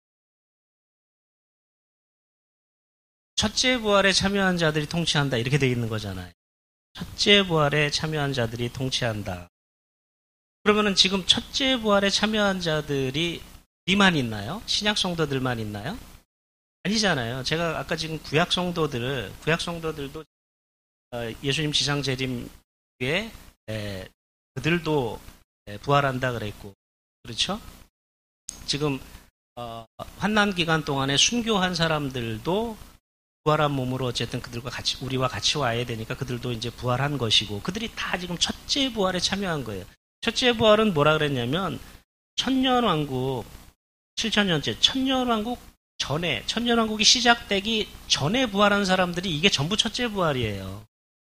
첫째 부활에 참여한 자들이 통치한다. 이렇게 돼 있는 거잖아요. 첫째 부활에 참여한 자들이 통치한다. 그러면은 지금 첫째 부활에 참여한 자들이 우리만 있나요? 신약 성도들만 있나요? 아니잖아요. 제가 아까 지금 구약 성도들, 구약 성도들도 예수님 지상 재림 후에 그들도 부활한다 그랬고, 그렇죠? 지금 어, 환난 기간 동안에 순교한 사람들도 부활한 몸으로 어쨌든 그들과 같이 우리와 같이 와야 되니까 그들도 이제 부활한 것이고, 그들이 다 지금 첫째 부활에 참여한 거예요. 첫째 부활은 뭐라 그랬냐면 천년왕국 칠천 년째 천년왕국 전에 천년왕국이 시작되기 전에 부활한 사람들이 이게 전부 첫째 부활이에요.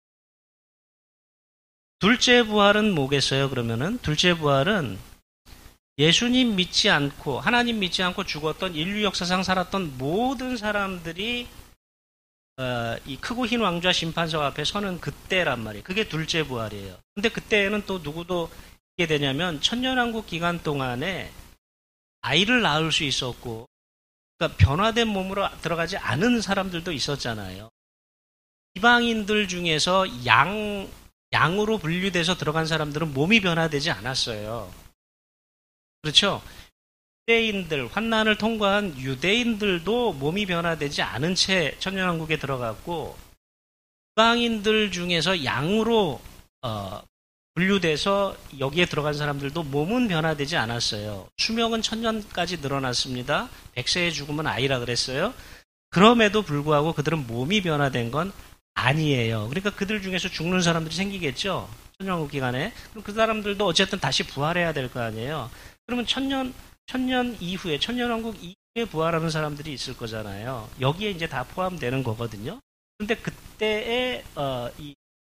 둘째 부활은 뭐겠어요? 그러면은 둘째 부활은 예수님 믿지 않고 하나님 믿지 않고 죽었던 인류 역사상 살았던 모든 사람들이 어, 이 크고 흰 왕좌 심판석 앞에 서는 그때란 말이에요. 그게 둘째 부활이에요. 근데 그때는 또 누구도 있게 되냐면 천년왕국 기간 동안에 아이를 낳을 수 있었고, 그러니까 변화된 몸으로 들어가지 않은 사람들도 있었잖아요. 이방인들 중에서 양 양으로 분류돼서 들어간 사람들은 몸이 변화되지 않았어요. 그렇죠? 유대인들, 환난을 통과한 유대인들도 몸이 변화되지 않은 채 천년왕국에 들어갔고, 이방인들 중에서 양으로 어, 분류돼서 여기에 들어간 사람들도 몸은 변화되지 않았어요. 수명은 천년까지 늘어났습니다. 백세의 죽음은 아이라 그랬어요. 그럼에도 불구하고 그들은 몸이 변화된 건 아니에요. 그러니까 그들 중에서 죽는 사람들이 생기겠죠. 천년왕국 기간에. 그럼 그 사람들도 어쨌든 다시 부활해야 될 거 아니에요. 그러면 천년 천년 이후에 천년왕국 부활하는 사람들이 있을 거잖아요. 여기에 이제 다 포함되는 거거든요. 그런데 그때의 어, 이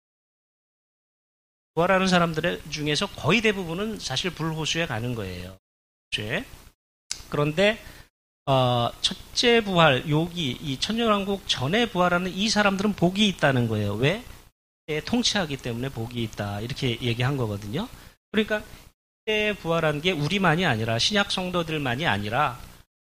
부활하는 사람들 중에서 거의 대부분은 사실 불호수에 가는 거예요. 그런데 어, 첫째 부활, 여기 이 천년왕국 전에 부활하는 이 사람들은 복이 있다는 거예요. 왜? 통치하기 때문에 복이 있다. 이렇게 얘기한 거거든요. 그러니까 그때 부활한 게 우리만이 아니라 신약 성도들만이 아니라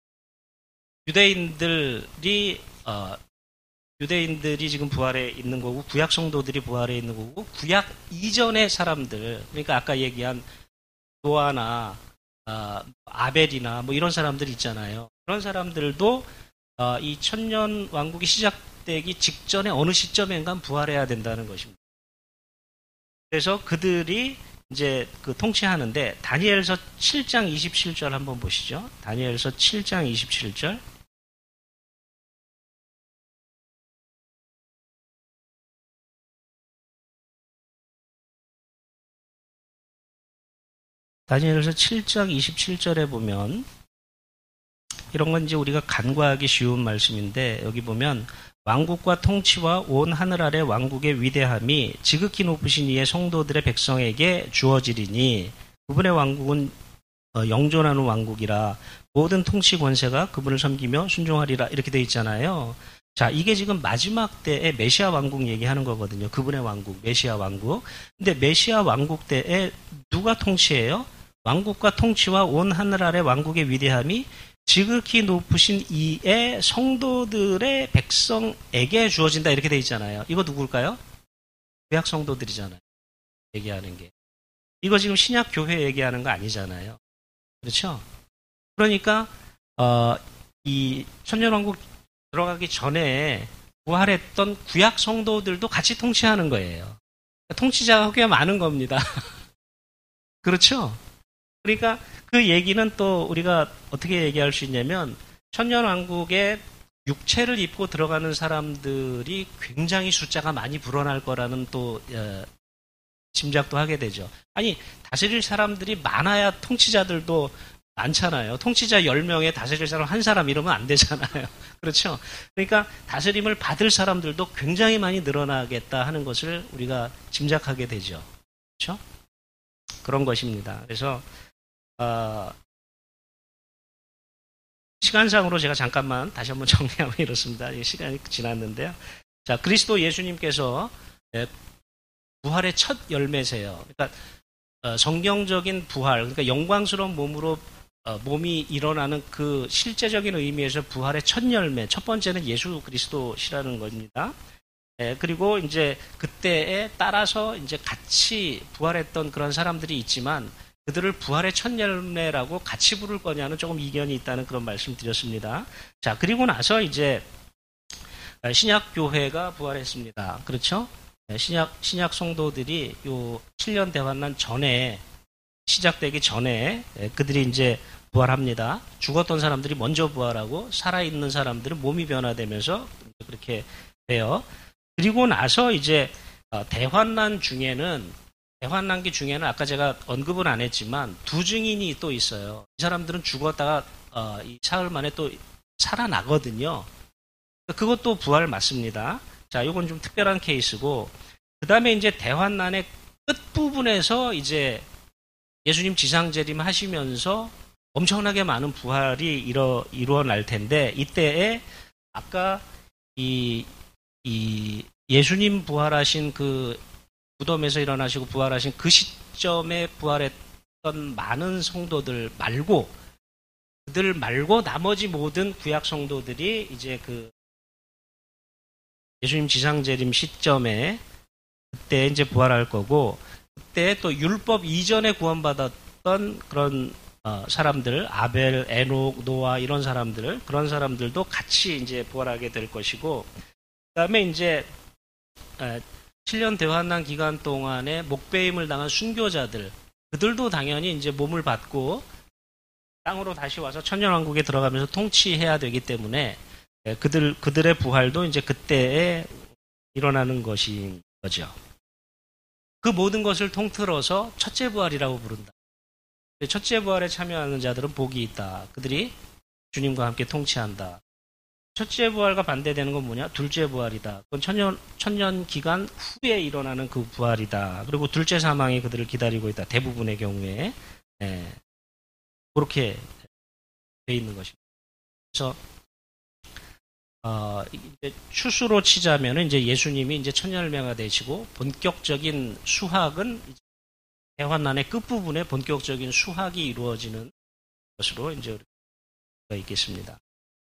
유대인들이 어, 유대인들이 지금 부활해 있는 거고 구약 성도들이 부활해 있는 거고 구약 이전의 사람들, 그러니까 아까 얘기한 노아나 어, 아벨이나 뭐 이런 사람들 있잖아요. 그런 사람들도 어, 이 천년 왕국이 시작되기 직전에 어느 시점인가 부활해야 된다는 것입니다. 그래서 그들이 이제 그 통치하는데 다니엘서 칠 장 이십칠 절 한번 보시죠. 다니엘서 칠 장 이십칠 절. 다니엘서 칠 장 이십칠 절에 보면 이런 건 이제 우리가 간과하기 쉬운 말씀인데 여기 보면 왕국과 통치와 온 하늘 아래 왕국의 위대함이 지극히 높으신 이의 성도들의 백성에게 주어지리니 그분의 왕국은 영존하는 왕국이라 모든 통치 권세가 그분을 섬기며 순종하리라 이렇게 되어 있잖아요. 자, 이게 지금 마지막 때의 메시아 왕국 얘기하는 거거든요. 그분의 왕국, 메시아 왕국. 근데 메시아 왕국 때에 누가 통치해요? 왕국과 통치와 온 하늘 아래 왕국의 위대함이 지극히 높으신 이의 성도들의 백성에게 주어진다 이렇게 돼 있잖아요. 이거 누굴까요? 구약 성도들이잖아요. 얘기하는 게. 이거 지금 신약 교회 얘기하는 거 아니잖아요. 그렇죠? 그러니까 어, 이 천년왕국 들어가기 전에 부활했던 구약 성도들도 같이 통치하는 거예요. 통치자가 꽤 많은 겁니다. 그렇죠? 그러니까 그 얘기는 또 우리가 어떻게 얘기할 수 있냐면 천년왕국에 육체를 입고 들어가는 사람들이 굉장히 숫자가 많이 불어날 거라는 또 어, 짐작도 하게 되죠. 아니 다스릴 사람들이 많아야 통치자들도 많잖아요. 통치자 열 명에 다스릴 사람 한 사람 이러면 안 되잖아요. 그렇죠? 그러니까 다스림을 받을 사람들도 굉장히 많이 늘어나겠다 하는 것을 우리가 짐작하게 되죠. 그렇죠? 그런 것입니다. 그래서 어, 시간상으로 제가 잠깐만 다시 한번 정리하면 이렇습니다. 시간이 지났는데요. 자, 그리스도 예수님께서 부활의 첫 열매세요. 그러니까 어, 성경적인 부활, 그러니까 영광스러운 몸으로 어, 몸이 일어나는 그 실제적인 의미에서 부활의 첫 열매, 첫 번째는 예수 그리스도시라는 겁니다. 예, 그리고 이제 그때에 따라서 이제 같이 부활했던 그런 사람들이 있지만 그들을 부활의 첫 열매라고 같이 부를 거냐는 조금 이견이 있다는 그런 말씀 드렸습니다. 자, 그리고 나서 이제 신약 교회가 부활했습니다. 그렇죠? 신약, 신약 성도들이 요 칠 년 대환란 전에, 시작되기 전에 그들이 이제 부활합니다. 죽었던 사람들이 먼저 부활하고 살아있는 사람들은 몸이 변화되면서 그렇게 돼요. 그리고 나서 이제 대환란 중에는, 대환란기 중에는 아까 제가 언급은 안 했지만 두 증인이 또 있어요. 이 사람들은 죽었다가 어, 이 사흘 만에 또 살아나거든요. 그것도 부활 맞습니다. 자, 이건 좀 특별한 케이스고, 그 다음에 이제 대환란의 끝부분에서 이제 예수님 지상재림 하시면서 엄청나게 많은 부활이 이뤄, 이루어날 텐데, 이때에 아까 이, 이 예수님 부활하신 그 무덤에서 일어나시고 부활하신 그 시점에 부활했던 많은 성도들 말고, 그들 말고 나머지 모든 구약 성도들이 이제 그 예수님 지상재림 시점에 그때 이제 부활할 거고, 그때 또 율법 이전에 구원받았던 그런 어, 사람들, 아벨, 에녹, 노아 이런 사람들, 그런 사람들도 같이 이제 부활하게 될 것이고, 그 다음에 이제 에, 칠 년 대환란 기간 동안에 목배임을 당한 순교자들, 그들도 당연히 이제 몸을 받고 땅으로 다시 와서 천년왕국에 들어가면서 통치해야 되기 때문에 그들, 그들의 부활도 이제 그때에 일어나는 것인 거죠. 그 모든 것을 통틀어서 첫째 부활이라고 부른다. 첫째 부활에 참여하는 자들은 복이 있다. 그들이 주님과 함께 통치한다. 첫째 부활과 반대되는 건 뭐냐? 둘째 부활이다. 그건 천년, 천년 기간 후에 일어나는 그 부활이다. 그리고 둘째 사망이 그들을 기다리고 있다. 대부분의 경우에. 예, 그렇게 돼 있는 것입니다. 그래서, 어, 이제 추수로 치자면은 이제 예수님이 이제 천년을명화 되시고, 본격적인 수학은 대환난의 끝부분에 본격적인 수학이 이루어지는 것으로 이제 우리가 있겠습니다.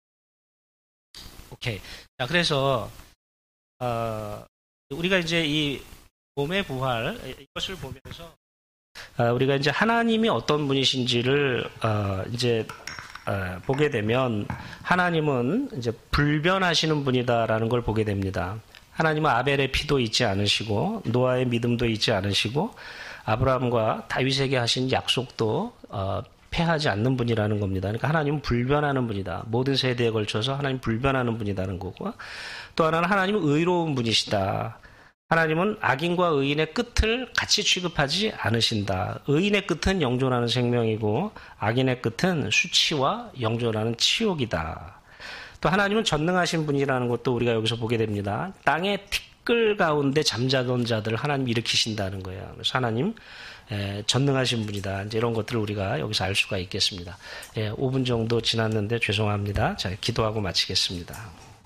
오케이. 자, 그래서, 어, 우리가 이제 이 몸의 부활, 이것을 보면서, 어, 우리가 이제 하나님이 어떤 분이신지를, 어, 이제, 어, 보게 되면, 하나님은 이제 불변하시는 분이다라는 걸 보게 됩니다. 하나님은 아벨의 피도 잊지 않으시고, 노아의 믿음도 잊지 않으시고, 아브라함과 다윗에게 하신 약속도, 어, 패하지 않는 분이라는 겁니다. 그러니까 하나님은 불변하는 분이다. 모든 세대에 걸쳐서 하나님 불변하는 분이라는 거고, 또 하나는 하나님은 의로운 분이시다. 하나님은 악인과 의인의 끝을 같이 취급하지 않으신다. 의인의 끝은 영존하는 생명이고 악인의 끝은 수치와 영존하는 치욕이다. 또 하나님은 전능하신 분이라는 것도 우리가 여기서 보게 됩니다. 땅의 티끌 가운데 잠자던 자들을 하나님 일으키신다는 거예요. 그래서 하나님 에, 전능하신 분이다. 이제 이런 것들을 우리가 여기서 알 수가 있겠습니다. 예, 오 분 정도 지났는데 죄송합니다. 자, 기도하고 마치겠습니다.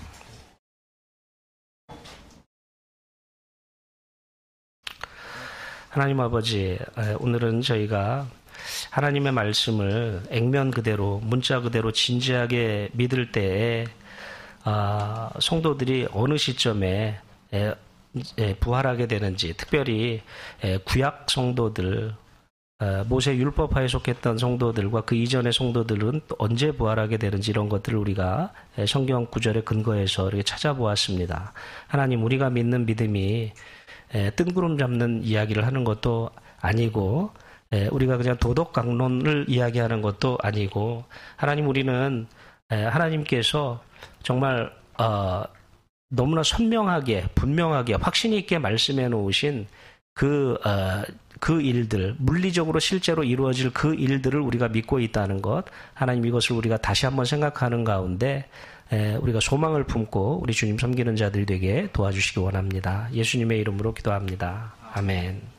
하나님 아버지, 오늘은 저희가 하나님의 말씀을 액면 그대로, 문자 그대로 진지하게 믿을 때에 아, 성도들이 어느 시점에 에, 에, 부활하게 되는지, 특별히 에, 구약 성도들, 에, 모세 율법하에 속했던 성도들과 그 이전의 성도들은 또 언제 부활하게 되는지 이런 것들을 우리가 에, 성경 구절에 근거해서 이렇게 찾아보았습니다. 하나님, 우리가 믿는 믿음이 에, 뜬구름 잡는 이야기를 하는 것도 아니고 에, 우리가 그냥 도덕 강론을 이야기하는 것도 아니고 하나님, 우리는 에, 하나님께서 정말 어, 너무나 선명하게 분명하게 확신이 있게 말씀해 놓으신 그, 어, 그 일들, 물리적으로 실제로 이루어질 그 일들을 우리가 믿고 있다는 것, 하나님, 이것을 우리가 다시 한번 생각하는 가운데 에, 우리가 소망을 품고 우리 주님 섬기는 자들 되게 도와주시기 원합니다. 예수님의 이름으로 기도합니다. 아멘.